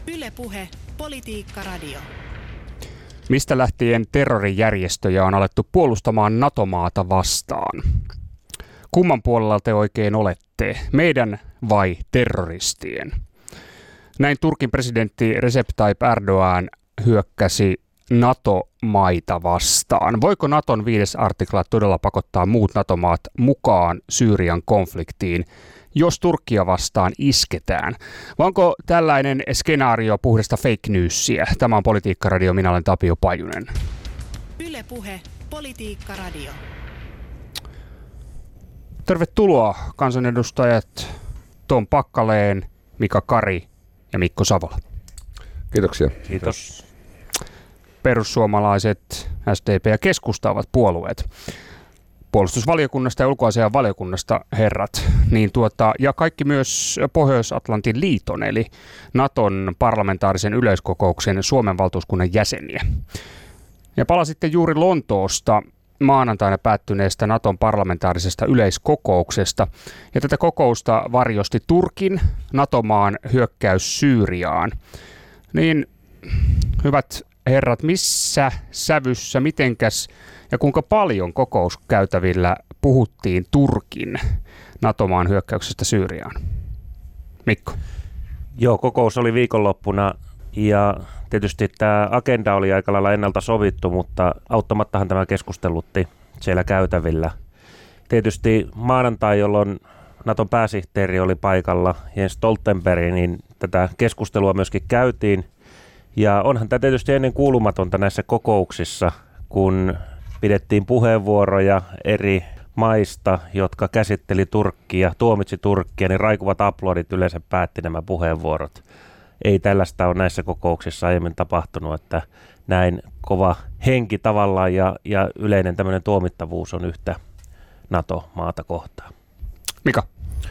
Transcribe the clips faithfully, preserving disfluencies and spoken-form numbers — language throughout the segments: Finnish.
Yle Puhe, Politiikka Radio. Mistä lähtien terrorijärjestöjä on alettu puolustamaan NATO-maata vastaan? Kumman puolella te oikein olette? Meidän vai terroristien? Näin Turkin presidentti Recep Tayyip Erdoğan hyökkäsi NATO-maita vastaan. Voiko Naton viides artikla todella pakottaa muut NATO-maat mukaan Syyrian konfliktiin, jos Turkkia vastaan isketään? Vai onko tällainen skenaario puhdasta fake newsia? Tämä on Politiikka Radio, minä olen Tapio Pajunen. Yle Puhe, Politiikka Radio. Tervetuloa kansanedustajat Tom Packalén, Mika Kari ja Mikko Savola. Kiitoksia. Kiitos. Perussuomalaiset, S D P ja Keskusta ovat puolueet. Puolustusvaliokunnasta ja ulkoasiainvaliokunnasta herrat, niin tuota, ja kaikki myös Pohjois-Atlantin liiton eli Naton parlamentaarisen yleiskokouksen Suomen valtuuskunnan jäseniä. Ja palasitte juuri Lontoosta maanantaina päättyneestä Naton parlamentaarisesta yleiskokouksesta, ja tätä kokousta varjosti Turkin NATO-maan hyökkäys Syyriaan. Niin, hyvät herrat, missä sävyssä, mitenkäs ja kuinka paljon kokouskäytävillä puhuttiin Turkin NATO-maan hyökkäyksestä Syyriaan? Mikko. Joo, kokous oli viikonloppuna ja tietysti tämä agenda oli aika lailla ennalta sovittu, mutta auttamattahan tämä keskustelutti siellä käytävillä. Tietysti maanantai, jolloin Naton pääsihteeri oli paikalla, Jens Stoltenberg, niin tätä keskustelua myöskin käytiin. Ja onhan tämä tietysti ennen kuulumatonta näissä kokouksissa, kun pidettiin puheenvuoroja eri maista, jotka käsitteli Turkkia, tuomitsi Turkkia, niin raikuvat aplodit yleensä päätti nämä puheenvuorot. Ei tällaista ole näissä kokouksissa aiemmin tapahtunut, että näin kova henki tavallaan ja, ja yleinen tämmöinen tuomittavuus on yhtä NATO-maata kohtaan. Mika.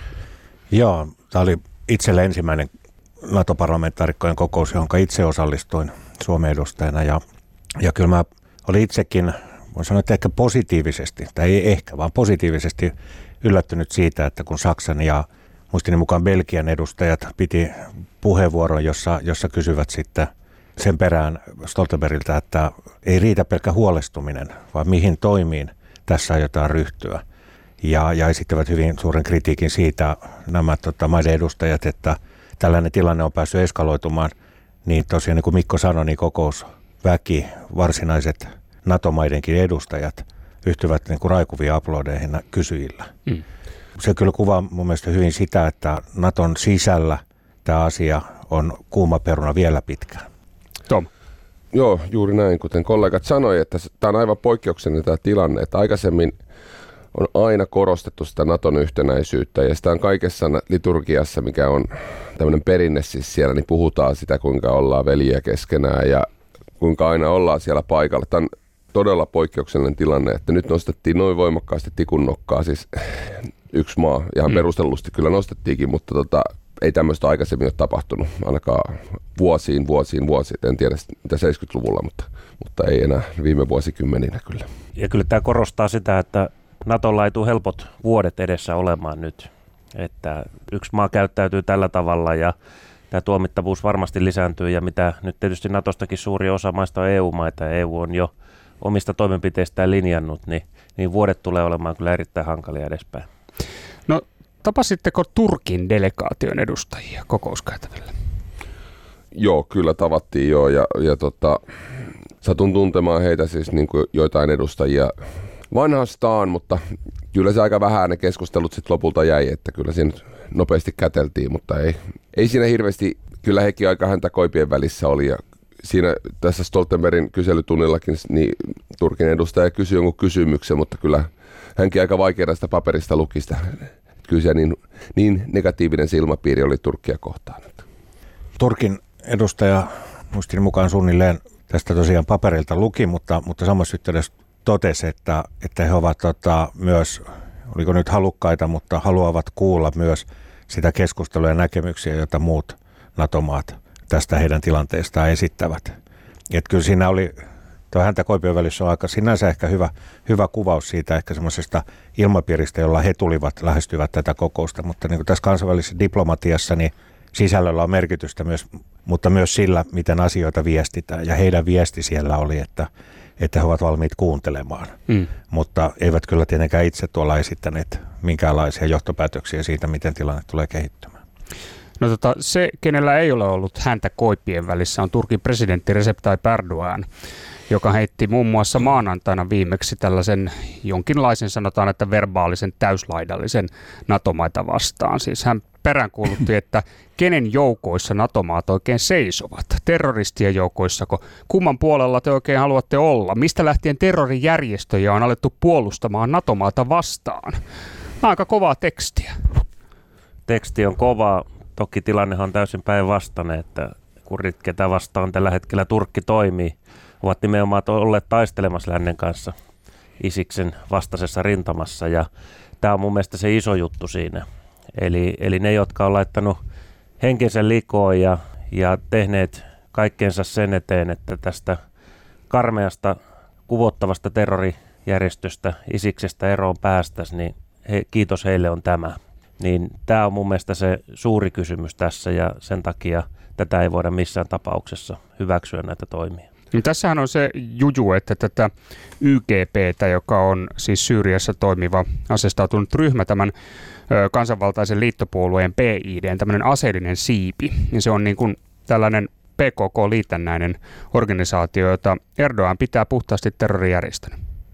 Joo, tämä oli itselle ensimmäinen NATO-parlamentaarikkojen kokous, johon itse osallistuin Suomen edustajana. Ja, ja kyllä mä olin itsekin, voin sanoa, että ehkä positiivisesti, tai ei ehkä, vaan positiivisesti yllättynyt siitä, että kun Saksan ja muistini mukaan Belgian edustajat piti puheenvuoron, jossa, jossa kysyvät sitten sen perään Stoltenbergiltä, että ei riitä pelkkä huolestuminen, vaan mihin toimiin tässä aiotaan ryhtyä. Ja, ja esittävät hyvin suuren kritiikin siitä nämä tota, maiden edustajat, että tällainen tilanne on päässyt eskaloitumaan, niin tosiaan niin kuin Mikko sanoi, niin kokousväki, varsinaiset NATO-maidenkin edustajat yhtyvät niin kuin raikuvia aplodeihin kysyjillä. Mm. Se kyllä kuvaa mun mielestä hyvin sitä, että Naton sisällä tämä asia on kuuma peruna vielä pitkään. Tom. Joo, juuri näin, kuten kollegat sanoi, että tämä on aivan poikkeuksellinen tämä tilanne, että aikaisemmin on aina korostettu sitä Naton yhtenäisyyttä ja sitä on kaikessa liturgiassa, mikä on tämmöinen perinne siis siellä, niin puhutaan sitä, kuinka ollaan veljiä keskenään ja kuinka aina ollaan siellä paikalla. Tämä on todella poikkeuksellinen tilanne, että nyt nostettiin noin voimakkaasti tikun nokkaa, siis yksi maa, ihan mm. perustellusti kyllä nostettiinkin, mutta tota, ei tämmöistä aikaisemmin ole tapahtunut, ainakaan vuosiin, vuosiin, vuosiin, en tiedä mitä seitsemänkymmentäluvulla, mutta, mutta ei enää viime vuosikymmeninä kyllä. Ja kyllä tämä korostaa sitä, että Natolla ei tule helpot vuodet edessä olemaan nyt, että yksi maa käyttäytyy tällä tavalla ja tämä tuomittavuus varmasti lisääntyy ja mitä nyt tietysti Natostakin suuri osa maista on E U-maita ja E U on jo omista toimenpiteistään linjannut, niin, niin vuodet tulee olemaan kyllä erittäin hankalia edespäin. No tapasitteko Turkin delegaation edustajia kokouskäytävillä? Joo, kyllä tavattiin jo ja, ja tota, satun tuntemaan heitä siis niin kuin joitain edustajia vanhastaan, mutta kyllä se aika vähän ne keskustelut sitten lopulta jäi, että kyllä siinä nopeasti käteltiin, mutta ei, ei siinä hirveästi, kyllä hekin aika häntä koipien välissä oli ja siinä tässä Stoltenbergin kyselytunnillakin niin Turkin edustaja kysyi jonkun kysymyksen, mutta kyllä hänkin aika vaikeaa sitä paperista luki sitä. Kyllä se niin, niin negatiivinen silmapiiri oli Turkkia kohtaan. Turkin edustaja muistini mukaan suunnilleen tästä tosiaan paperilta luki, mutta, mutta samassa yhteydessä totesi, että, että he ovat tota, myös, oliko nyt halukkaita, mutta haluavat kuulla myös sitä keskustelua ja näkemyksiä, joita muut NATO-maat tästä heidän tilanteestaan esittävät. Että kyllä siinä oli, tuo häntä koipien välissä on aika sinänsä ehkä hyvä, hyvä kuvaus siitä ehkä semmoisesta ilmapiiristä, jolla he tulivat, lähestyvät tätä kokousta, mutta niin kuin tässä kansainvälisessä diplomatiassa, niin sisällöllä on merkitystä myös mutta myös sillä, miten asioita viestitään. Ja heidän viesti siellä oli, että, että he ovat valmiit kuuntelemaan, mm. mutta eivät kyllä tietenkään itse tuolla esittäneet minkäänlaisia johtopäätöksiä siitä, miten tilanne tulee kehittymään. No tota, se, kenellä ei ole ollut häntä koipien välissä, on Turkin presidentti Recep Tayyip Erdoğan, joka heitti muun muassa maanantaina viimeksi tällaisen jonkinlaisen, sanotaan, että verbaalisen täyslaidallisen NATO-maita vastaan. Siis hän peräänkuulutti, että kenen joukoissa NATO-maat oikein seisovat. Terroristien joukoissako? Kumman puolella te oikein haluatte olla? Mistä lähtien terrorijärjestöjä on alettu puolustamaan NATO-maata vastaan? Aika kovaa tekstiä. Teksti on kova. Toki tilannehan on täysin päinvastainen, että kurit, ketä vastaan tällä hetkellä Turkki toimii, ovat nimenomaan olleet taistelemassa lännen kanssa Isiksen vastaisessa rintamassa, ja tämä on mun mielestä se iso juttu siinä. Eli, eli ne, jotka on laittanut henkensä likoon ja, ja tehneet kaikkeensa sen eteen, että tästä karmeasta, kuvottavasta terrorijärjestöstä Isiksestä eroon päästäisiin, niin he, kiitos heille on tämä. Niin tämä on mun mielestä se suuri kysymys tässä, ja sen takia tätä ei voida missään tapauksessa hyväksyä näitä toimia. No, tässähän on se juju, että tätä Y G P:tä, joka on siis Syyriassa toimiva asestautunut ryhmä, tämän ö, kansanvaltaisen liittopuolueen P I D:n tämmöinen aseellinen siipi, niin se on niin kuin tällainen P K K-liitännäinen organisaatio, jota Erdoğan pitää puhtaasti terrorijärjestönä.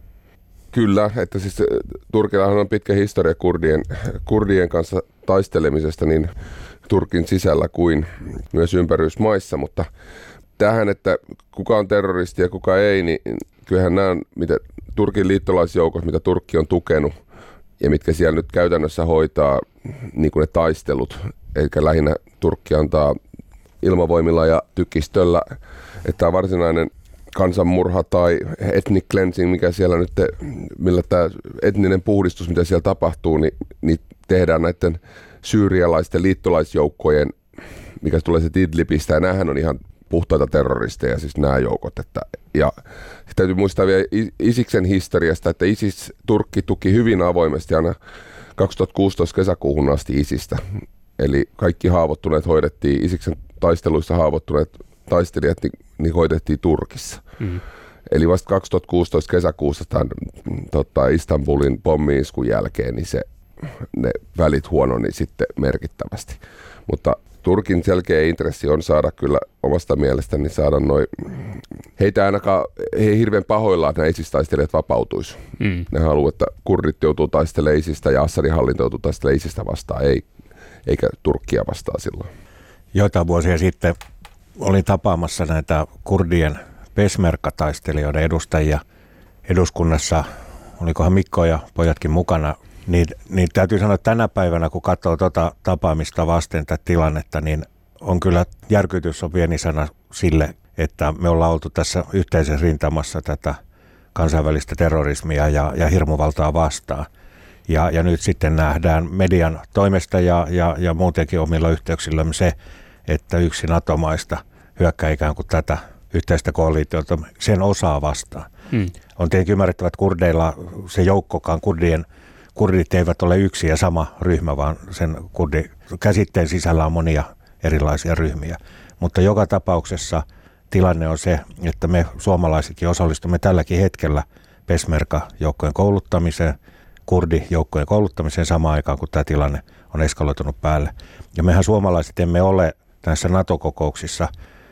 Kyllä, että siis Turkillahan on pitkä historia kurdien, kurdien kanssa taistelemisesta niin Turkin sisällä kuin myös ympärysmaissa, mutta tähän, että kuka on terroristi ja kuka ei, niin kyllähän nämä, mitä Turkin liittolaisjoukot, mitä Turkki on tukenut ja mitkä siellä nyt käytännössä hoitaa niin kuin ne taistelut, eli lähinnä Turkki antaa ilmavoimilla ja tykistöllä, että tämä varsinainen kansanmurha tai ethnic cleansing, mikä siellä nyt, millä tämä etninen puhdistus, mitä siellä tapahtuu, niin, niin tehdään näiden syyrialaisten liittolaisjoukkojen, mikä tulee se Idlibistä, ja näähän on ihan puhtaita terroristeja, siis nämä joukot. Että, ja täytyy muistaa vielä Isiksen historiasta, että Isis Turkki tuki hyvin avoimesti aina kaksituhattakuusitoista kesäkuuhun asti Isistä. Eli kaikki haavoittuneet hoidettiin, Isiksen taisteluissa haavoittuneet taistelijat niin, niin hoidettiin Turkissa. Mm. Eli vasta kaksituhattakuusitoista kesäkuussa tämän tota, Istanbulin pommi-iskun jälkeen niin se, ne välit huononi sitten merkittävästi. Mutta Turkin selkeä intressi on saada kyllä omasta mielestäni saada noin, heitä ainakaan, he ei hirveän pahoillaan, että nämä ISIS-taistelijat vapautuisi. Mm. Ne haluaa, että kurdit joutuu taistelemaan ISISistä ja Assadin hallinto joutuu taistelemaan ISISistä vastaan, ei, eikä Turkkia vastaan silloin. Joitain vuosia sitten olin tapaamassa näitä kurdien peshmerga-taistelijoiden edustajia eduskunnassa, olikohan Mikko ja pojatkin mukana. Niin, niin täytyy sanoa, että tänä päivänä, kun katsoo tuota tapaamista vasten tätä tilannetta, niin on kyllä järkytys on pieni sana sille, että me ollaan oltu tässä yhteisessä rintamassa tätä kansainvälistä terrorismia ja, ja hirmuvaltaa vastaan. Ja, ja nyt sitten nähdään median toimesta ja, ja, ja muutenkin omilla yhteyksillämme se, että yksi NATO-maista hyökkää ikään kuin tätä yhteistä koalitiota sen osaa vastaan. Hmm. On tietenkin ymmärrettävä, että kurdeilla se joukkokaan, kurdien Kurdit eivät ole yksi ja sama ryhmä, vaan sen kurdi käsitteen sisällä on monia erilaisia ryhmiä. Mutta joka tapauksessa tilanne on se, että me suomalaisetkin osallistumme tälläkin hetkellä peshmerga-joukkojen kouluttamiseen, kurdijoukkojen kouluttamiseen samaan aikaan, kun tämä tilanne on eskaloitunut päälle. Ja mehän suomalaiset emme ole näissä NATO-kokouksissa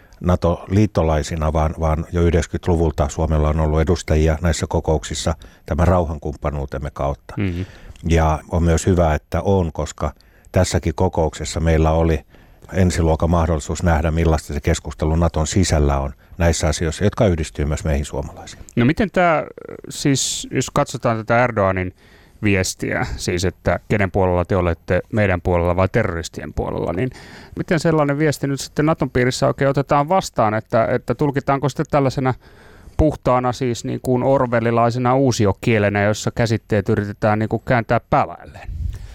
NATO-liittolaisina, vaan, vaan jo yhdeksänkymmentäluvulta Suomella on ollut edustajia näissä kokouksissa tämän rauhankumppanuutemme kautta. Mm-hmm. Ja on myös hyvä, että on, koska tässäkin kokouksessa meillä oli ensiluokan mahdollisuus nähdä, millaista se keskustelu Naton sisällä on näissä asioissa, jotka yhdistyy myös meihin suomalaisiin. No miten tämä, siis jos katsotaan tätä Erdoğanin viestiä, siis että kenen puolella te olette, meidän puolella vai terroristien puolella, niin miten sellainen viesti nyt sitten Naton piirissä oikein otetaan vastaan, että, että tulkitaanko sitten tällaisena puhtaana siis niin kuin orwellilaisena uusiokielenä, jossa käsitteet yritetään niin kuin kääntää päälailleen?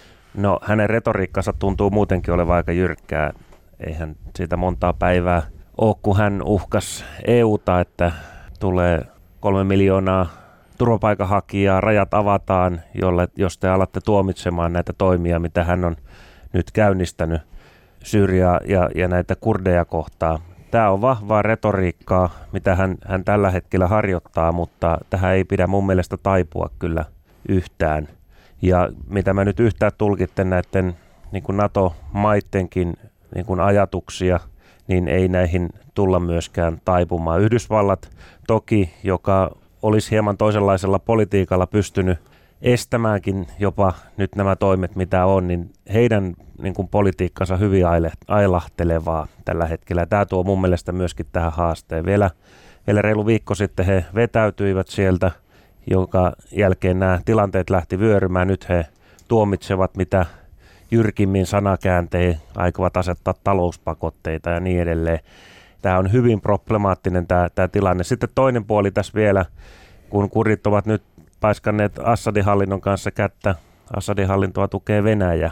No hänen retoriikkansa tuntuu muutenkin olevan aika jyrkkää. Eihän siitä montaa päivää ole, kun hän uhkasi E U:ta, että tulee kolme miljoonaa turvapaikanhakijaa, rajat avataan, jolle, jos te alatte tuomitsemaan näitä toimia, mitä hän on nyt käynnistänyt Syyriaa ja, ja näitä kurdeja kohtaan. Tämä on vahvaa retoriikkaa, mitä hän, hän tällä hetkellä harjoittaa, mutta tähän ei pidä mun mielestä taipua kyllä yhtään. Ja mitä mä nyt yhtään tulkitten näiden niin kuin NATO-maittenkin niin kuin ajatuksia, niin ei näihin tulla myöskään taipumaan. Yhdysvallat toki, joka olisi hieman toisenlaisella politiikalla pystynyt estämäänkin jopa nyt nämä toimet, mitä on, niin heidän niin kuin politiikkansa hyvin ailahtelevaa tällä hetkellä. Tämä tuo mun mielestä myöskin tähän haasteen. Vielä, vielä reilu viikko sitten he vetäytyivät sieltä, jonka jälkeen nämä tilanteet lähti vyörymään. Nyt he tuomitsevat mitä jyrkimmin sanakääntein, aikovat asettaa talouspakotteita ja niin edelleen. Tämä on hyvin problemaattinen tämä, tämä tilanne. Sitten toinen puoli tässä vielä, kun kurit ovat nyt paiskanneet Assadin hallinnon kanssa kättä. Assadin hallintoa tukee Venäjä.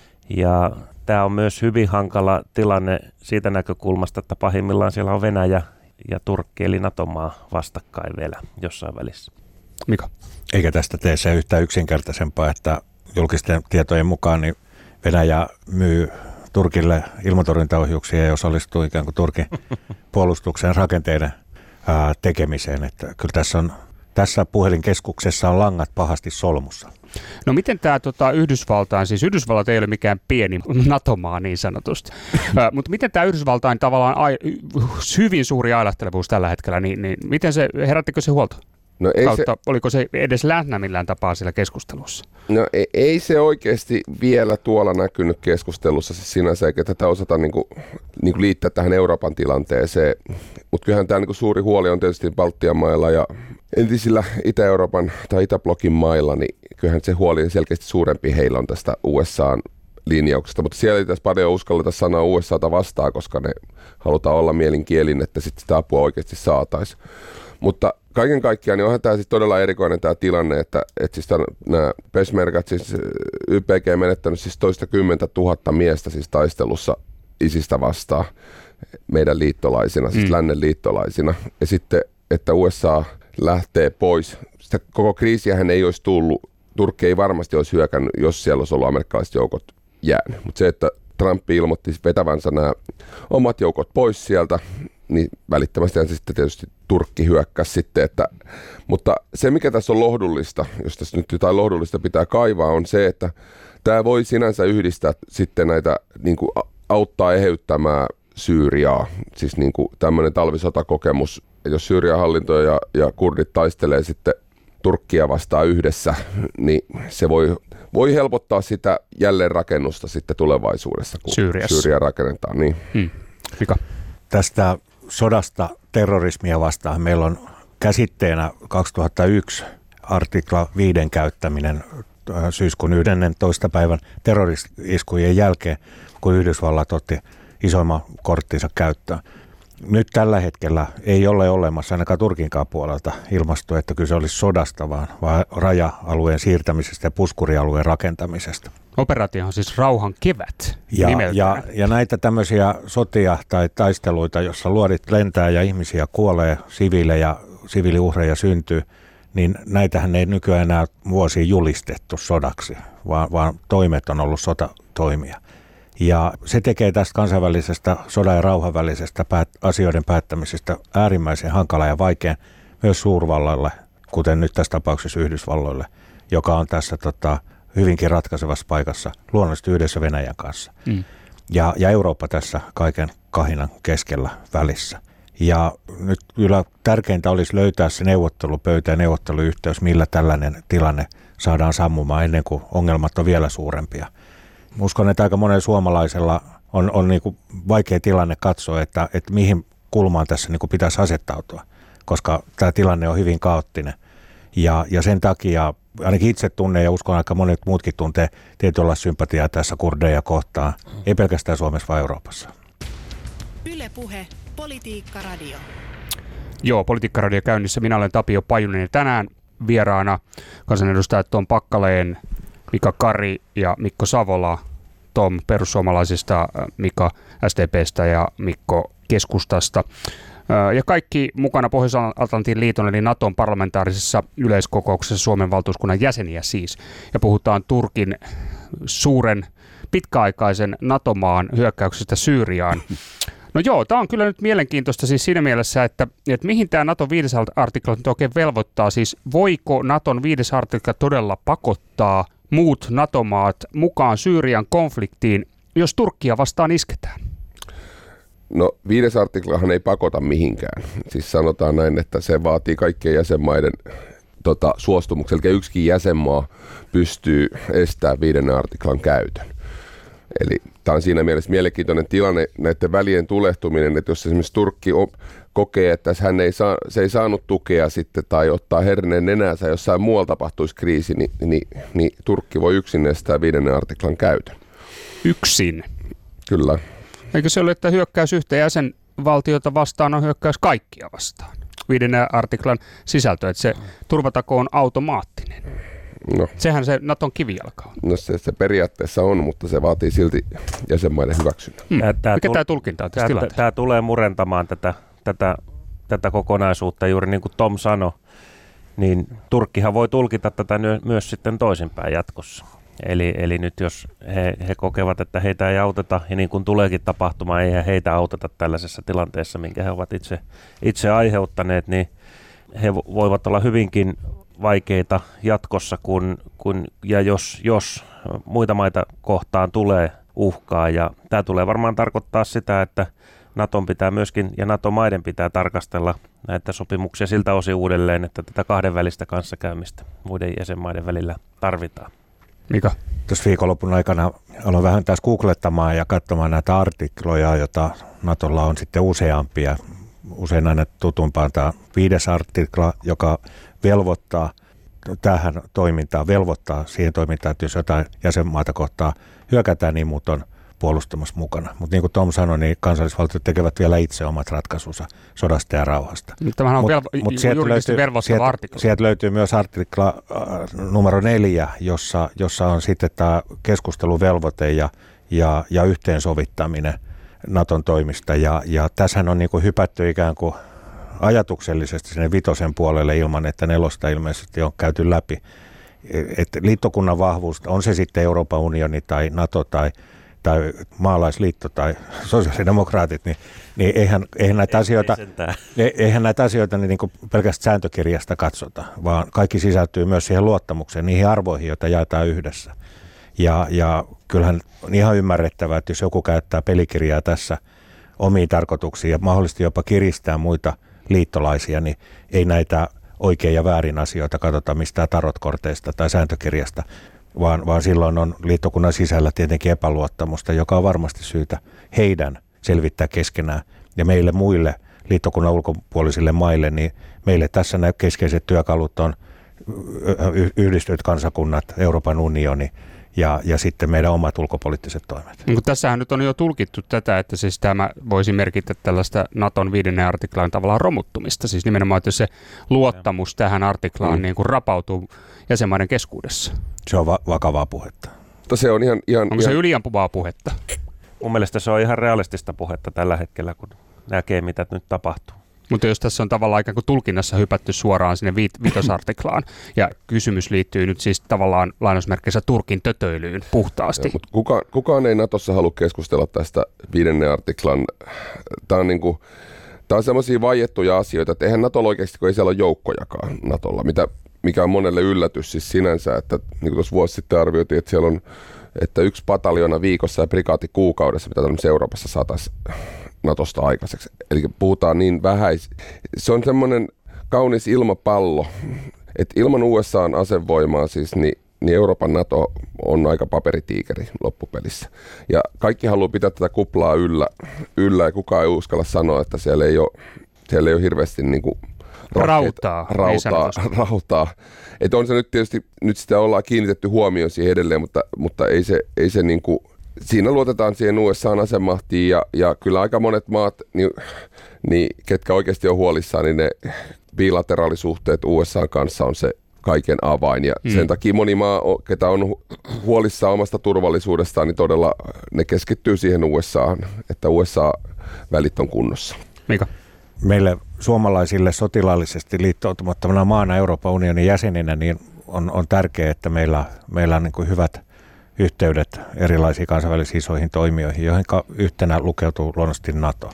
Ja tämä on myös hyvin hankala tilanne siitä näkökulmasta, että pahimmillaan siellä on Venäjä ja Turkki eli NATO-maa vastakkain vielä jossain välissä. Mika? Eikä tästä tee se yhtään yksinkertaisempaa, että julkisten tietojen mukaan niin Venäjä myy Turkille ilmatorjuntaohjuksia ja osallistuu ikään kuin Turkin puolustuksen rakenteiden ää, tekemiseen. Että kyllä tässä, on, tässä puhelinkeskuksessa on langat pahasti solmussa. No miten tämä tota, Yhdysvaltain, siis Yhdysvallat ei ole mikään pieni NATO-maa niin sanotusti, Ö, mutta miten tämä Yhdysvaltain tavallaan ai, hyvin suuri ailahtelevuus tällä hetkellä, niin, niin miten se, herättikö se huolta? No ei Kautta, se, oliko se edes läsnä millään tapaa siellä keskustelussa? no ei, ei se oikeasti vielä tuolla näkynyt keskustelussa siis sinänsä, eikä tätä osata niinku, niinku liittää tähän Euroopan tilanteeseen. Mutta kyllähän tämä niinku suuri huoli on tietysti Baltian mailla ja entisillä Itä-Euroopan tai Itäblokin mailla, niin kyllähän se huoli selkeästi suurempi heillä on tästä U S A:n linjauksesta, mutta siellä ei tässä paljon uskalleta sanoa U S A:ta vastaan, koska ne halutaan olla mielinkielin, että sit sitä apua oikeasti saataisiin. Mutta kaiken kaikkiaan niin onhan tämä siis todella erikoinen tämä tilanne, että, että siis nämä peshmergat, siis Y P G menettänyt siis toista kymmentä tuhatta miestä siis taistelussa ISISistä vastaan meidän liittolaisina, siis mm. lännen liittolaisina. Ja sitten, että U S A lähtee pois. Sitä koko kriisiähän ei olisi tullut, Turkki ei varmasti olisi hyökännyt, jos siellä olisi ollut amerikkalaiset joukot jäänyt. Mutta se, että Trump ilmoitti vetävänsä nämä omat joukot pois sieltä, niin välittömästi se sitten tietysti Turkki hyökkäsi sitten, että, mutta se mikä tässä on lohdullista, jos tässä nyt jotain lohdullista pitää kaivaa, on se, että tämä voi sinänsä yhdistää sitten näitä, niin kuin auttaa eheyttämään Syyriaa, siis niin kuin tämmöinen talvisotakokemus, jos Syyrian hallinto ja, ja kurdit taistelee sitten Turkkia vastaan yhdessä, niin se voi, voi helpottaa sitä jälleenrakennusta sitten tulevaisuudessa, kun Syyriassa. Syyria rakennetaan. Niin. Hmm. Mika? Tästä sodasta terrorismia vastaan meillä on käsitteenä kaksituhattayksi artikla viiden käyttäminen syyskuun yhdennentoista päivän terroristiskujen jälkeen, kun Yhdysvallat otti isoimman korttinsa käyttöön. Nyt tällä hetkellä ei ole olemassa ainakaan Turkinkaan puolelta ilmastu, että kyse olisi sodasta, vaan, vaan raja-alueen siirtämisestä ja puskurialueen rakentamisesta. Operaatio on siis rauhan kevät ja, ja, ja näitä tämmöisiä sotia tai taisteluita, jossa luodit lentää ja ihmisiä kuolee, siviilejä, siviiliuhreja syntyy, niin näitähän ei nykyään enää vuosiin julistettu sodaksi, vaan, vaan toimet on ollut sotatoimia. Ja se tekee tästä kansainvälisestä sodan ja rauhan välisestä päät- asioiden päättämisestä äärimmäisen hankala ja vaikea myös suurvallalle, kuten nyt tässä tapauksessa Yhdysvalloille, joka on tässä tota, hyvinkin ratkaisevassa paikassa luonnollisesti yhdessä Venäjän kanssa. Mm. Ja, ja Eurooppa tässä kaiken kahinan keskellä välissä. Ja nyt kyllä tärkeintä olisi löytää se neuvottelupöytä ja neuvotteluyhteys, millä tällainen tilanne saadaan sammumaan ennen kuin ongelmat on vielä suurempia. Uskon, että aika monen suomalaisella on, on niin kuin vaikea tilanne katsoa, että, että mihin kulmaan tässä niin kuin pitäisi asettautua, koska tämä tilanne on hyvin kaoottinen. Ja, ja sen takia ainakin itse tunnen ja uskon aika monet muutkin tuntee tietynlaista sympatiaa tässä kurdeja kohtaan, ei pelkästään Suomessa vaan Euroopassa. Yle Puhe, Politiikka Radio. Joo, Politiikka Radio käynnissä. Minä olen Tapio Pajunen ja tänään vieraana kansanedustajat Tom Packalén, Mika Kari ja Mikko Savola. Tom perussuomalaisista, Mika S D P:stä ja Mikko keskustasta. Ja kaikki mukana Pohjois-Atlantin liiton eli Naton parlamentaarisessa yleiskokouksessa Suomen valtuuskunnan jäseniä siis. Ja puhutaan Turkin suuren pitkäaikaisen NATO-maan hyökkäyksestä Syyriaan. No joo, tämä on kyllä nyt mielenkiintoista siis siinä mielessä, että, että mihin tämä Naton viides artikla nyt oikein velvoittaa. Siis voiko Naton viides artikla todella pakottaa muut NATO-maat mukaan Syyrian konfliktiin, jos Turkkia vastaan isketään? No viides artiklahan ei pakota mihinkään. Siis sanotaan näin, että se vaatii kaikkien jäsenmaiden tota, suostumuksen. Eli yksikin jäsenmaa pystyy estämään viidennen artiklan käytön. Eli tämä on siinä mielessä mielenkiintoinen tilanne, näiden välien tulehtuminen, että jos esimerkiksi Turkki kokee, että hän ei saa, se ei saanut tukea sitten tai ottaa herneen nenänsä, jossain muualla tapahtuisi kriisi, niin, niin, niin Turkki voi yksin estää viidennen artiklan käytön. Yksin? Kyllä. Eikö se ole, että hyökkäys yhtä jäsenvaltiota vastaan on hyökkäys kaikkia vastaan? Viidennen artiklan sisältö, että se turvatako on automaattinen. No. Sehän se Naton kivijalka on. No se, se periaatteessa on, mutta se vaatii silti jäsenmaiden hyväksynnän. Hmm. Tää, Mikä tul- tämä tulkinta on tässä tilanteessa? Tämä tulee murentamaan tätä, tätä, tätä kokonaisuutta, juuri niin kuin Tom sanoi, niin Turkkihan voi tulkita tätä myös sitten toisinpäin jatkossa. Eli, eli nyt jos he, he kokevat, että heitä ei auteta, ja niin kuin tuleekin tapahtumaan, eihän heitä auteta tällaisessa tilanteessa, minkä he ovat itse, itse aiheuttaneet, niin he voivat olla hyvinkin vaikeita jatkossa, kun, kun, ja jos, jos muita maita kohtaan tulee uhkaa. Ja tämä tulee varmaan tarkoittaa sitä, että Naton pitää myöskin, ja NATO-maiden pitää tarkastella näitä sopimuksia siltä osin uudelleen, että tätä kahdenvälistä kanssakäymistä muiden jäsenmaiden välillä tarvitaan. Mika? Tuossa viikonlopun aikana aloin vähän taas googlettamaan ja katsomaan näitä artikloja, joita Natolla on sitten useampia. Usein aina tutumpaan tämä viides artikla, joka velvoittaa tähän toimintaan, velvoittaa siihen toimintaan, että jos jotain jäsenmaata kohtaa hyökätään, niin muut on puolustamassa mukana. Mutta niin kuin Tom sanoi, niin kansallisvaltiot tekevät vielä itse omat ratkaisunsa sodasta ja rauhasta. Tämähän on mut, velvo- mut juridisesti velvoittava artikla. Sieltä löytyy myös artikla äh, numero neljä, jossa, jossa on sitten tämä keskusteluvelvoite ja, ja, ja yhteensovittaminen Naton toimista. Ja, ja tässähän on niin kuin hypätty ikään kuin ajatuksellisesti sinne vitosen puolelle ilman, että nelosta ilmeisesti on käyty läpi. Että liittokunnan vahvuus, on se sitten Euroopan unioni tai NATO tai tai maalaisliitto tai sosiaalidemokraatit, niin, niin eihän, eihän, näitä asioita, eihän näitä asioita niin kuin pelkästään sääntökirjasta katsota, vaan kaikki sisältyy myös siihen luottamukseen, niihin arvoihin, joita jaetaan yhdessä. Ja, ja kyllähän on ihan ymmärrettävää, että jos joku käyttää pelikirjaa tässä omiin tarkoituksiin ja mahdollisesti jopa kiristää muita liittolaisia, niin ei näitä oikein ja väärin asioita katsota mistään tarotkorteista tai sääntökirjasta, Vaan, vaan silloin on liittokunnan sisällä tietenkin epäluottamusta, joka on varmasti syytä heidän selvittää keskenään. Ja meille muille liittokunnan ulkopuolisille maille, niin meille tässä nämä keskeiset työkalut on yhdistyneet kansakunnat, Euroopan unioni ja, ja sitten meidän omat ulkopoliittiset toimet. No, tässähän nyt on jo tulkittu tätä, että siis tämä voisi merkitä tällaista Naton viidennen artiklan tavallaan romuttumista. Siis nimenomaan, että se luottamus tähän artiklaan mm. niin kuin rapautuu jäsenmaiden keskuudessa. Se on va- vakavaa puhetta. Mutta se on ihan, ihan, Onko se ihan... yliampuvaa puhetta? Mun mielestä se on ihan realistista puhetta tällä hetkellä, kun näkee, mitä nyt tapahtuu. Mutta jos tässä on tavallaan ikään kuin tulkinnassa hypätty suoraan sinne viit- vitosartiklaan, ja kysymys liittyy nyt siis tavallaan lainausmerkeissä Turkin tötöilyyn puhtaasti. Ja, kuka, kukaan ei Natossa halua keskustella tästä viidennen artiklan. Tämä on niin kuin... Tämä on semmoisia vaiettuja asioita, että eihän Natolla oikeasti, kun ei siellä ole joukkojakaan Natolla, mitä, mikä on monelle yllätys siis sinänsä, että niin kuin tuossa vuosi sitten arvioitiin, että siellä on että yksi pataljona viikossa ja prikaati kuukaudessa, mitä tämmöisessä Euroopassa saataisiin Natosta aikaiseksi. Eli puhutaan niin vähäis. Se on semmoinen kaunis ilmapallo, että ilman U S A:n asevoimaa siis, niin, niin Euroopan NATO on aika paperitiikeri loppupelissä. Ja kaikki haluaa pitää tätä kuplaa yllä, yllä ja kukaan ei uskalla sanoa, että siellä ei ole, siellä ei ole hirveästi niin kuin rautaa. Rautaa. rautaa. Että on se nyt tietysti, nyt sitä ollaan kiinnitetty huomioon siihen edelleen, mutta, mutta ei se, ei se niin kuin, siinä luotetaan siihen U S A:n asemahtiin ja, ja kyllä aika monet maat, niin, niin, ketkä oikeasti on huolissaan, niin ne bilateraalisuhteet U S A:n kanssa on se kaiken avain. Ja mm. sen takia moni maa, ketä on huolissaan omasta turvallisuudestaan, niin todella ne keskittyy siihen U S A:han, että U S A-välit on kunnossa. Mika? Meille suomalaisille sotilaallisesti liittoutumattomana maana Euroopan unionin jäseninä niin on, on tärkeää, että meillä, meillä on niin kuin hyvät yhteydet erilaisiin kansainvälisiin isoihin toimijoihin, joihin yhtenä lukeutuu luonnollisesti NATO.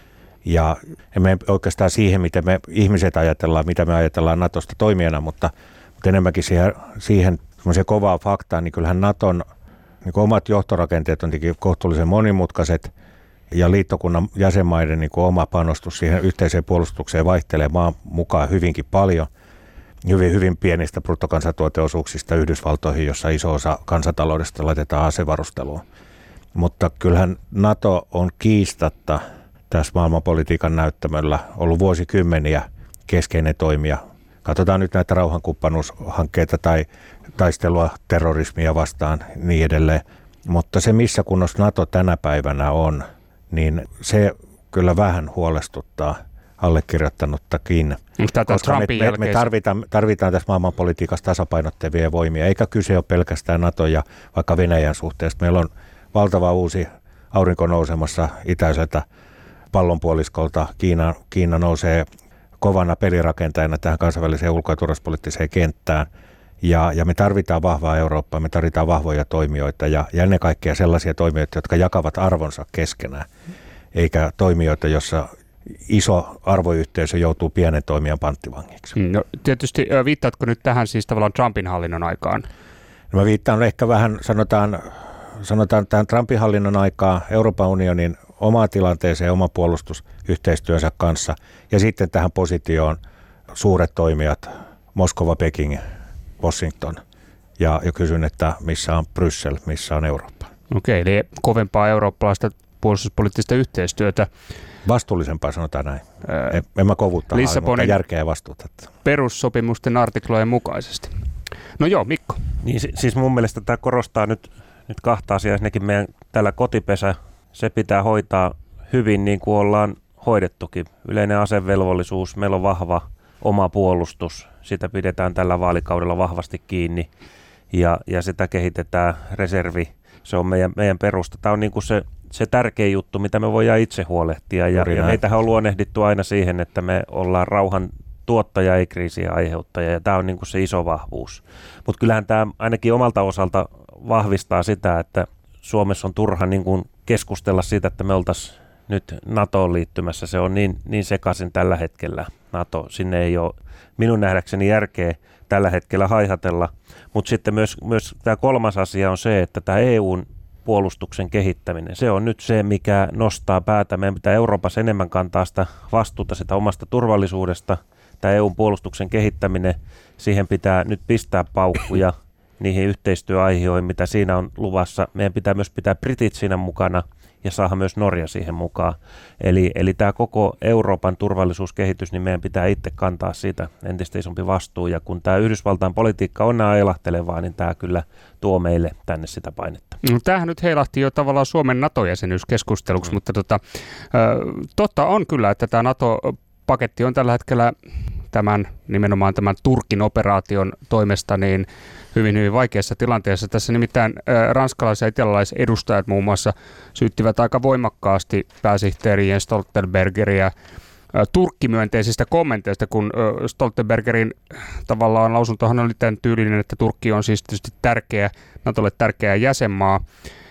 Ja emme oikeastaan siihen, miten me ihmiset ajatellaan, mitä me ajatellaan NATOsta toimijana, mutta, mutta enemmänkin siihen, siihen kovaa faktaa, niin kyllähän NATOn niin omat johtorakenteet on kohtuullisen monimutkaiset, ja liittokunnan jäsenmaiden niin oma panostus siihen yhteiseen puolustukseen vaihtelee maan mukaan hyvinkin paljon. Hyvin, hyvin pienistä bruttokansantuoteosuuksista Yhdysvaltoihin, jossa iso osa kansantaloudesta laitetaan asevarusteluun. Mutta kyllähän NATO on kiistatta tässä maailmanpolitiikan näyttämöllä ollut vuosikymmeniä keskeinen toimija. Katsotaan nyt näitä rauhankumppanuushankkeita tai taistelua terrorismia vastaan niin edelleen. Mutta se, missä kunnossa NATO tänä päivänä on, niin se kyllä vähän huolestuttaa allekirjoittanuttakin. Koska me, me, me tarvitaan, tarvitaan tässä maailmanpolitiikassa tasapainottavia voimia, eikä kyse ole pelkästään NATO ja vaikka Venäjän suhteesta. Meillä on valtava uusi aurinko nousemassa itäiseltä pallonpuoliskolta. Kiina, Kiina nousee kovana pelirakentajana tähän kansainväliseen ulko- ja turvallisuuspoliittiseen kenttään. Ja, ja me tarvitaan vahvaa Eurooppaa, me tarvitaan vahvoja toimijoita ja, ja ennen kaikkea sellaisia toimijoita, jotka jakavat arvonsa keskenään, eikä toimijoita, jossa iso arvoyhteisö joutuu pienen toimijan panttivangiksi. No, tietysti viittaatko nyt tähän siis tavallaan Trumpin hallinnon aikaan? No, mä viittaan ehkä vähän, sanotaan, sanotaan tämän Trumpin hallinnon aikaa Euroopan unionin omaa tilanteeseen, oma puolustusyhteistyönsä kanssa ja sitten tähän positioon suuret toimijat, Moskova, Peking, Washington ja, ja kysyn, että missä on Bryssel, missä on Eurooppa. Okei, eli kovempaa eurooppalaista puolustuspoliittista yhteistyötä. Vastuullisempaa sanotaan näin. En, en mä kovuttaa, mutta järkeä ja vastuuta. Perussopimusten artiklojen mukaisesti. No joo, Mikko. Niin, siis mun mielestä tämä korostaa nyt, nyt kahta asiaa. Ensinnäkin meidän täällä kotipesä, se pitää hoitaa hyvin niin kuin ollaan hoidettukin. Yleinen asevelvollisuus, meillä on vahva oma puolustus. Sitä pidetään tällä vaalikaudella vahvasti kiinni ja, ja sitä kehitetään, reservi. Se on meidän, meidän perusta. Tämä on niin kuin se, se tärkein juttu, mitä me voidaan itse huolehtia. Ja, ja meitähän on luonnehdittu aina siihen, että me ollaan rauhan tuottaja, ei kriisiä aiheuttaja. Ja tämä on niin kuin se iso vahvuus. Mutta kyllähän tämä ainakin omalta osalta vahvistaa sitä, että Suomessa on turha niin kuin keskustella siitä, että me oltaisiin nyt NATOon liittymässä. Se on niin, niin sekaisin tällä hetkellä NATO. Sinne ei ole minun nähdäkseni järkeä tällä hetkellä haihatella. Mutta sitten myös, myös tämä kolmas asia on se, että tämä E U:n puolustuksen kehittäminen, se on nyt se, mikä nostaa päätä. Meidän pitää Euroopassa enemmän kantaa sitä vastuuta sitä omasta turvallisuudesta. Tämä E U:n puolustuksen kehittäminen, siihen pitää nyt pistää paukkuja niihin yhteistyöaihioihin, mitä siinä on luvassa. Meidän pitää myös pitää britit siinä mukana ja saada myös Norja siihen mukaan. Eli, eli tämä koko Euroopan turvallisuuskehitys, niin meidän pitää itse kantaa siitä entistä isompi vastuu. Ja kun tämä Yhdysvaltain politiikka on ailahtelevaa, niin tämä kyllä tuo meille tänne sitä painetta. No, tämähän nyt heilahti jo tavallaan Suomen NATO-jäsenyyskeskusteluksi, mm. mutta tota, totta on kyllä, että tämä NATO-paketti on tällä hetkellä tämän nimenomaan tämän Turkin operaation toimesta niin hyvin, hyvin vaikeassa tilanteessa. Tässä nimittäin ä, ranskalais- ja italialaiset edustajat muun muassa syyttivät aika voimakkaasti pääsihteeri Jens Stoltenbergeria ä, turkkimyönteisistä kommenteista, kun ä, Stoltenbergerin tavallaan lausuntohan oli tämän tyylinen, että Turkki on siis tietysti tärkeä, NATOlle tärkeä jäsenmaa.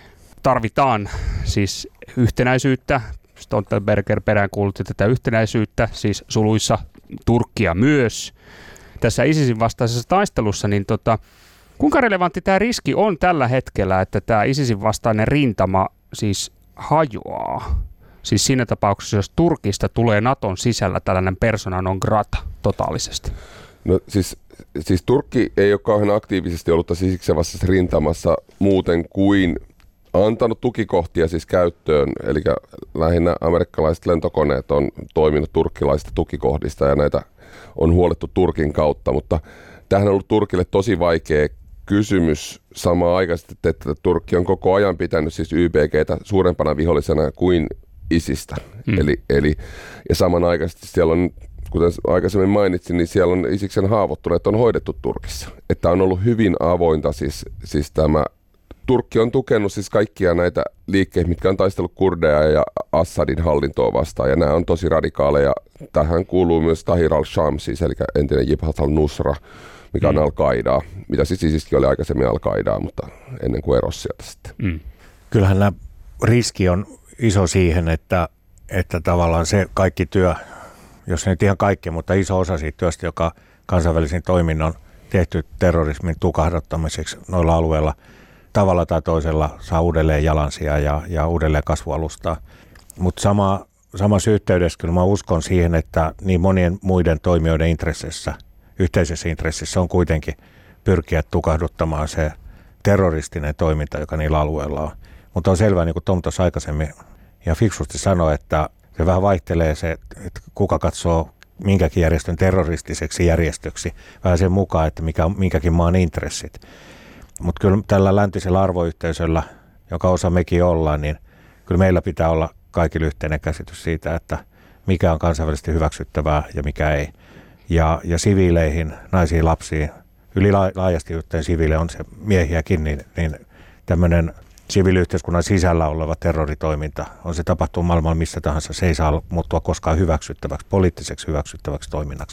Tarvitaan siis yhtenäisyyttä. Stoltenberger peräänkuulutti tätä yhtenäisyyttä, siis suluissa Turkkia myös. Tässä ISISin vastaisessa taistelussa, niin tota, kuinka relevantti tämä riski on tällä hetkellä, että tämä ISISin vastainen rintama siis hajoaa? Siis siinä tapauksessa, jos Turkista tulee Naton sisällä tällainen persona non grata totaalisesti. No siis, siis Turkki ei ole kauhean aktiivisesti ollut tässä ISISin vastaisessa rintamassa muuten kuin antanut tukikohtia siis käyttöön, eli lähinnä amerikkalaiset lentokoneet on toiminut turkkilaisista tukikohdista ja näitä on huolettu Turkin kautta, mutta tämähän on ollut Turkille tosi vaikea kysymys samaan aikaisesti, että Turkki on koko ajan pitänyt siis Y B G:tä suurempana vihollisena kuin ISISistä. Hmm. Eli, eli, ja samanaikaisesti siellä on, kuten aikaisemmin mainitsin, niin siellä on ISISin haavoittuneet on hoidettu Turkissa. Että on ollut hyvin avointa siis, siis tämä Turkki on tukenut siis kaikkia näitä liikkeitä, mitkä on taistellut kurdeja ja Assadin hallintoa vastaan, ja nämä on tosi radikaaleja. Tähän kuuluu myös Tahir al-Sham, siis, eli entinen Jibhat al-Nusra, mikä on mm. Al-Qaidaa, mitä siis ISISkin oli aikaisemmin Al-Qaidaa, mutta ennen kuin erosi sieltä sitten. Mm. Kyllähän nämä riski on iso siihen, että, että tavallaan se kaikki työ, jos ei nyt ihan kaikki, mutta iso osa siitä työstä, joka kansainvälisen toiminnon tehty terrorismin tukahduttamiseksi noilla alueilla tavalla tai toisella saa uudelleen jalansijaa ja, ja uudelleen kasvualustaa. Mutta sama, samassa yhteydessä kyllä mä uskon siihen, että niin monien muiden toimijoiden intressissä, yhteisessä intressissä on kuitenkin pyrkiä tukahduttamaan se terroristinen toiminta, joka niillä alueilla on. Mutta on selvää, niin kuin Tom tuossa aikaisemmin ja fiksusti sanoi, että se vähän vaihtelee se, että kuka katsoo minkäkin järjestön terroristiseksi järjestöksi, vähän sen mukaan, että mikä on minkäkin maan intressit. Mutta kyllä tällä läntisellä arvoyhteisöllä, joka osa mekin ollaan, niin kyllä meillä pitää olla kaikille yhteinen käsitys siitä, että mikä on kansainvälisesti hyväksyttävää ja mikä ei. Ja, ja siviileihin, naisiin, lapsiin, yli laajasti yhteen siviile on se miehiäkin, niin, niin tämmöinen siviiliyhteiskunnan sisällä oleva terroritoiminta, on se tapahtuu maailmalla missä tahansa, se ei saa muuttua koskaan hyväksyttäväksi, poliittiseksi hyväksyttäväksi toiminnaksi.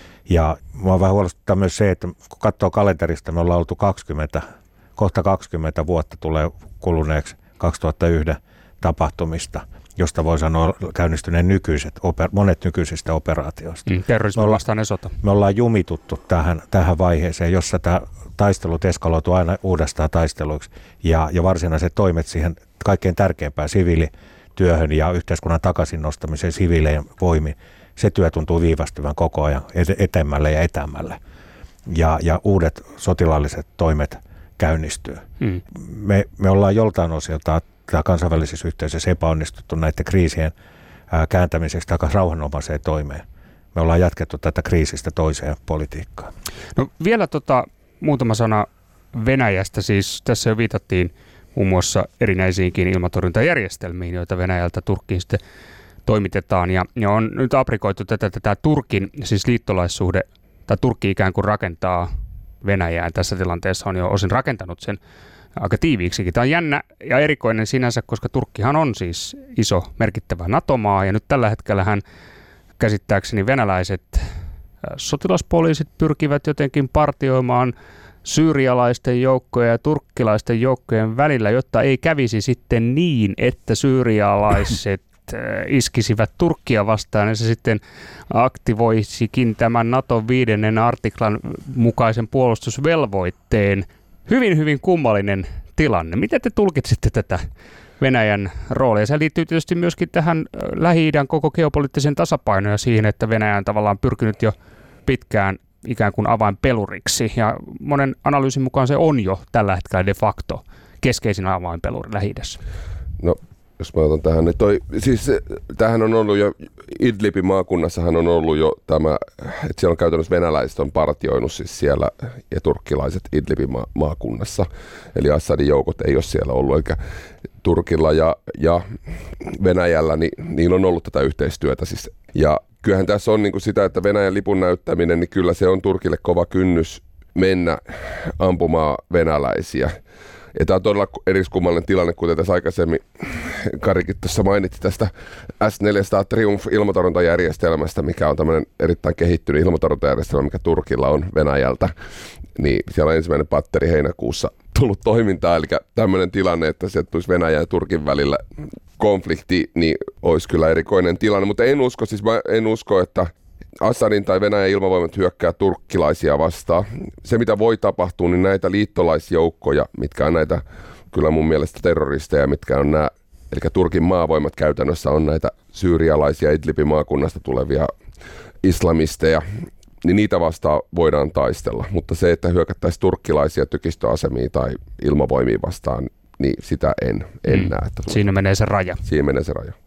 Ja minua vähän huolestuttaa myös se, että kun katsoo kalenterista, me ollaan oltu kaksikymmentä, kohta kaksikymmentä vuotta tulee kuluneeksi kaksituhattayksi tapahtumista, josta voi sanoa käynnistyneen nykyiset, monet nykyisistä operaatioista. Mm, terrorismin vastainen sota. Me ollaan jumituttu tähän, tähän vaiheeseen, jossa tämä taistelut eskaloituu aina uudestaan taisteluiksi ja, ja varsinaiset toimet siihen kaikkein tärkeimpään siviilityöhön ja yhteiskunnan takaisin nostamiseen siviilejen voimin. Se työ tuntuu viivästyvän koko ajan etemmälle ja etämälle ja, ja uudet sotilaalliset toimet käynnistyy. Mm. Me, me ollaan joltain osilta tämä kansainvälisessä yhteisössä epäonnistuttu näiden kriisien ää, kääntämiseksi takaisin rauhanomaiseen toimeen. Me ollaan jatkettu tätä kriisistä toiseen politiikkaan. No vielä tota, muutama sana Venäjästä. Siis tässä jo viitattiin muun muassa erinäisiinkin ilmatorjuntajärjestelmiin, joita Venäjältä Turkkiin sitten toimitetaan. Ja, ja on nyt aprikoitu tätä, tätä Turkin siis liittolaissuhde, tai Turkki ikään kuin rakentaa Venäjään. Tässä tilanteessa on jo osin rakentanut sen aika tiiviiksikin. Tämä on jännä ja erikoinen sinänsä, koska Turkkihan on siis iso, merkittävä NATO-maa, ja nyt tällä hetkellähän käsittääkseni venäläiset sotilaspoliisit pyrkivät jotenkin partioimaan syyrialaisten joukkojen ja turkkilaisten joukkojen välillä, jotta ei kävisi sitten niin, että syyrialaiset iskisivät Turkkia vastaan, ja se sitten aktivoisikin tämän Naton viidennen artiklan mukaisen puolustusvelvoitteen. Hyvin, hyvin kummallinen tilanne. Miten te tulkitsitte tätä Venäjän roolia? Se liittyy tietysti myöskin tähän Lähi-idän koko geopoliittisen tasapainoon ja siihen, että Venäjä on tavallaan pyrkinyt jo pitkään ikään kuin avainpeluriksi. Ja monen analyysin mukaan se on jo tällä hetkellä de facto keskeisin avainpeluri Lähi-idässä. No, jos mä otan tähän, niin toi, siis tämähän on ollut jo, Idlibin maakunnassahan on ollut jo tämä, että siellä on käytännössä venäläiset on partioinut siis siellä ja turkkilaiset Idlibin ma- maakunnassa, eli Assadin joukot ei ole siellä ollut, eli Turkilla ja, ja Venäjällä, niin niillä on ollut tätä yhteistyötä siis. Ja kyllähän tässä on niin kuin sitä, että Venäjän lipun näyttäminen, niin kyllä se on Turkille kova kynnys mennä ampumaan venäläisiä. Ja tämä on todella eriskummallinen tilanne, kuten tässä aikaisemmin Karikin tuossa mainitsi tästä S neljäsataa Triumph-ilmatorjuntajärjestelmästä, mikä on tämmöinen erittäin kehittynyt ilmatorjuntajärjestelmä, mikä Turkilla on Venäjältä. Niin siellä on ensimmäinen patteri heinäkuussa tullut toimintaan, eli tämmöinen tilanne, että sieltä tulisi Venäjän ja Turkin välillä konflikti, niin olisi kyllä erikoinen tilanne. Mutta en usko, siis mä en usko, että Assadin tai Venäjän ilmavoimat hyökkää turkkilaisia vastaan. Se, mitä voi tapahtua, niin näitä liittolaisjoukkoja, mitkä on näitä kyllä mun mielestä terroristeja, mitkä on nämä, eli Turkin maavoimat käytännössä on näitä syyrialaisia Idlibin maakunnasta tulevia islamisteja, niin niitä vastaan voidaan taistella. Mutta se, että hyökättäisiin turkkilaisia tykistöasemia tai ilmavoimia vastaan, niin sitä en, en mm. näe. Siinä menee se raja. Siinä menee se raja.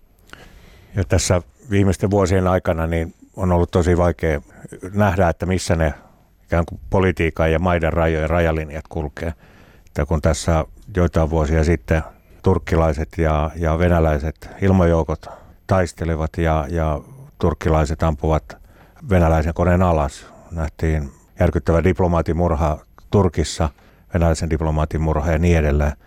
Ja tässä viimeisten vuosien aikana niin on ollut tosi vaikea nähdä, että missä ne ikään kuin politiikan ja maiden rajojen rajalinjat kulkee. Että kun tässä joitain vuosia sitten turkkilaiset ja, ja venäläiset ilmajoukot taistelevat ja, ja turkkilaiset ampuvat venäläisen koneen alas. Nähtiin järkyttävä diplomaatin murha Turkissa, venäläisen diplomaatin murha ja niin edelleen.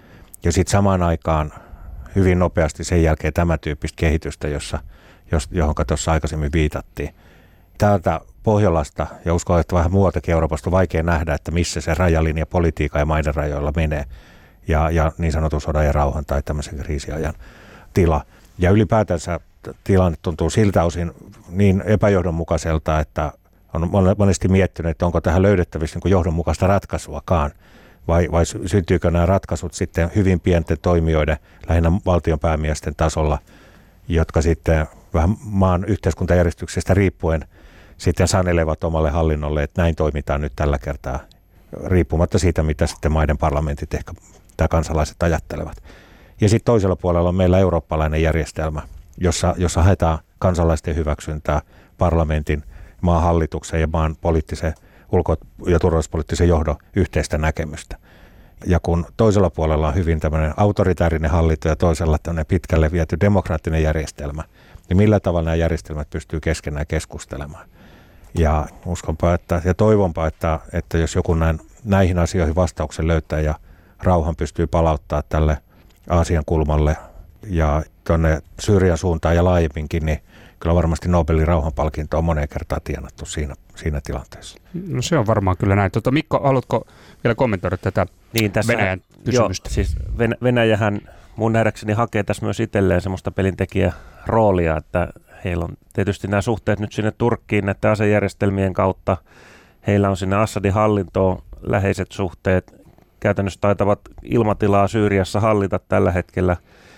Ja sitten samaan aikaan hyvin nopeasti sen jälkeen tämä tyyppistä kehitystä, jossa, johon tuossa aikaisemmin viitattiin. Täältä Pohjolasta ja uskon, että vähän muualtakin Euroopasta on vaikea nähdä, että missä se rajalinja politiikan ja maiden rajoilla menee. Ja, ja niin sanotun sodan ja rauhan tai tämmöisen kriisiajan tila. Ja ylipäätänsä tilanne tuntuu siltä osin niin epäjohdonmukaiselta, että on monesti miettinyt, että onko tähän löydettävissä niin johdonmukaista ratkaisuakaan. Vai, vai syntyykö nämä ratkaisut sitten hyvin pienten toimijoiden, lähinnä valtionpäämiesten tasolla, jotka sitten vähän maan yhteiskuntajärjestyksestä riippuen sitten sanelevat omalle hallinnolle, että näin toimitaan nyt tällä kertaa, riippumatta siitä, mitä sitten maiden parlamentit ehkä tai kansalaiset ajattelevat. Ja sitten toisella puolella on meillä eurooppalainen järjestelmä, jossa, jossa haetaan kansalaisten hyväksyntää parlamentin, maan hallituksen ja maan poliittisen ulko- ja turvallisuuspoliittisen johdon yhteistä näkemystä. Ja kun toisella puolella on hyvin tämmöinen autoritäärinen hallinto ja toisella tämmöinen pitkälle viety demokraattinen järjestelmä, niin millä tavalla nämä järjestelmät pystyy keskenään keskustelemaan. Ja uskonpa että, ja toivonpa, että, että jos joku näin, näihin asioihin vastauksen löytää ja rauhan pystyy palauttaa tälle Aasian kulmalle ja tuonne Syyrian suuntaan ja laajemminkin, niin kyllä varmasti Nobelin rauhanpalkinto on moneen kertaan tienattu siinä, siinä tilanteessa. No se on varmaan kyllä näin. Tota, Mikko, haluatko vielä kommentoida tätä niin, tässä, Venäjän kysymystä? Joo, siis Venäjähän mun nähdäkseni hakee tässä myös itselleen semmoista pelintekijäroolia, että heillä on tietysti nämä suhteet nyt sinne Turkkiin näiden asejärjestelmien kautta. Heillä on sinne Assadin hallintoon läheiset suhteet. Käytännössä taitavat ilmatilaa Syyriassa hallita tällä hetkellä.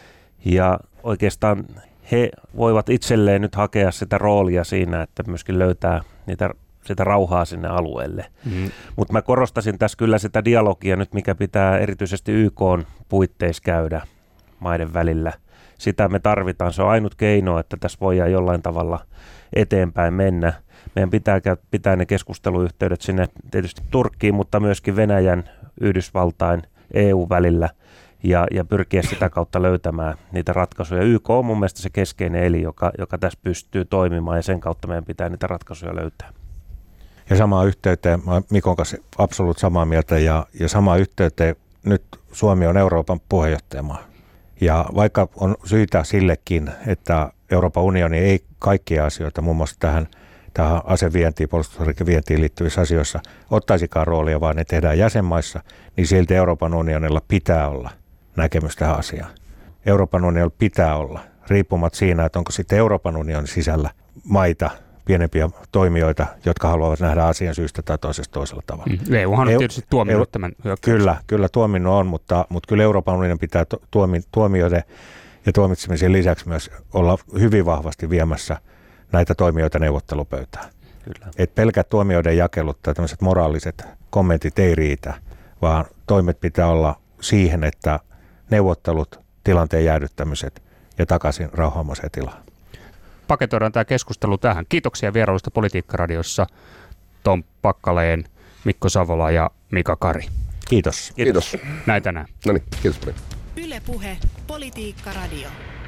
Ja oikeastaan he voivat itselleen nyt hakea sitä roolia siinä, että myöskin löytää niitä, sitä rauhaa sinne alueelle. Mm. Mutta mä korostasin tässä kyllä sitä dialogia nyt, mikä pitää erityisesti Y K:n puitteissa käydä maiden välillä. Sitä me tarvitaan. Se on ainut keino, että tässä voidaan jollain tavalla eteenpäin mennä. Meidän pitää pitää ne keskusteluyhteydet sinne tietysti Turkkiin, mutta myöskin Venäjän, Yhdysvaltain, E U-välillä ja, ja pyrkiä sitä kautta löytämään niitä ratkaisuja. Y K on mun mielestä se keskeinen eli, joka, joka tässä pystyy toimimaan ja sen kautta meidän pitää niitä ratkaisuja löytää. Ja samaan yhteyteen, mä Mikon kanssa absoluut samaa mieltä ja, ja samaan yhteyteen nyt Suomi on Euroopan puheenjohtajamaa. Ja vaikka on syytä sillekin, että Euroopan unioni ei kaikkia asioita, muun muassa tähän, tähän asevientiin, puolustusharjoikevientiin liittyvissä asioissa ottaisikaan roolia, vaan ne tehdään jäsenmaissa, niin silti Euroopan unionilla pitää olla näkemys tähän asiaan. Euroopan unionilla pitää olla, riippumatta siinä, että onko sitten Euroopan unionin sisällä maita, pienempiä toimijoita, jotka haluavat nähdä asian syystä tai toisesta toisella tavalla. Mm. E Uhan on EU, tietysti tuominnut tämän hyökkäyksen. Kyllä, kyllä tuominnut on, mutta, mutta kyllä Euroopan unionin pitää tuomi, tuomioiden ja tuomitsemisen lisäksi myös olla hyvin vahvasti viemässä näitä toimijoita neuvottelupöytään. Kyllä. Et pelkät tuomioiden jakelut tai tämmöiset moraaliset kommentit ei riitä, vaan toimet pitää olla siihen, että neuvottelut, tilanteen jäädyttämiset ja takaisin rauhanomaiseen tilaan. Paketoidaan tämä keskustelu tähän. Kiitoksia vierailusta Politiikka-radiossa Tom Pakkaleen, Mikko Savola ja Mika Kari. Kiitos. Kiitos. Näin tänään. No niin, kiitos paljon. Yle Puhe, Politiikka Radio.